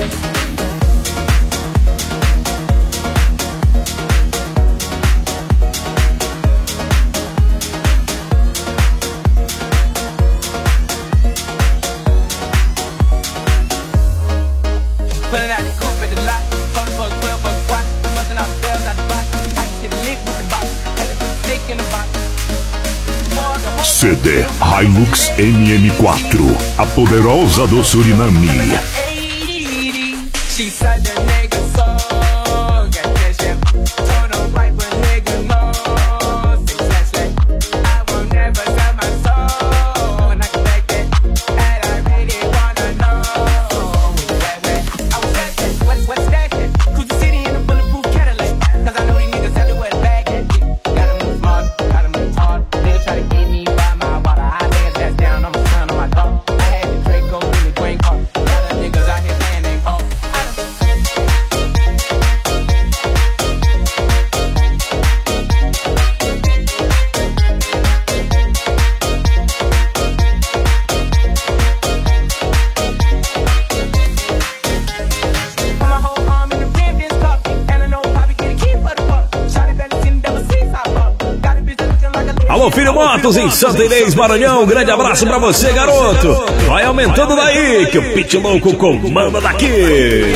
CD Hilux NM4, a poderosa do Suriname. Alô, Filho Motos em Santa Inês, Maranhão. Um grande abraço pra você, garoto. Vai aumentando daí, que o Pit Louco comanda daqui.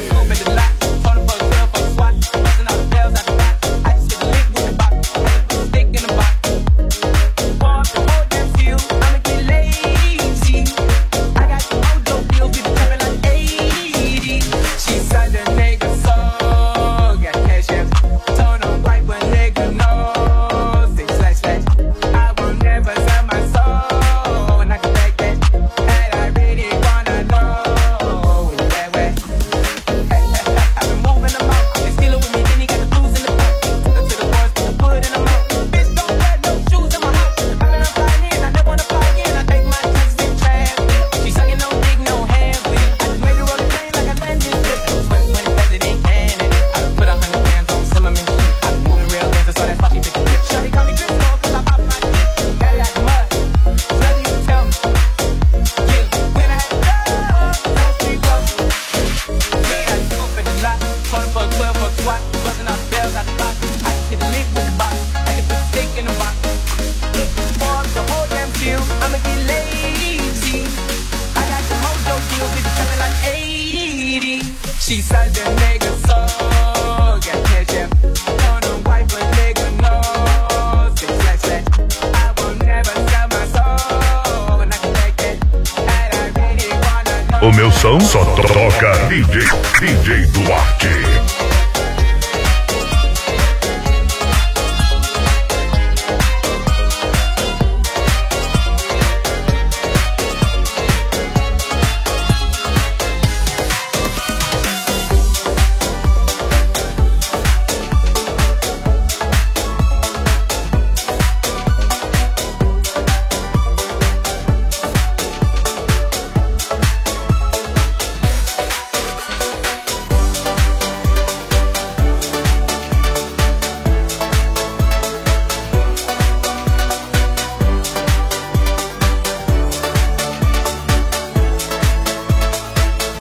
She said the nigga so get ketchup. Don't know why, but nigga knows. Say slash slash. I will never sell my soul. And I can take it. And I really wanna know. O meu som só toca DJ Duarte.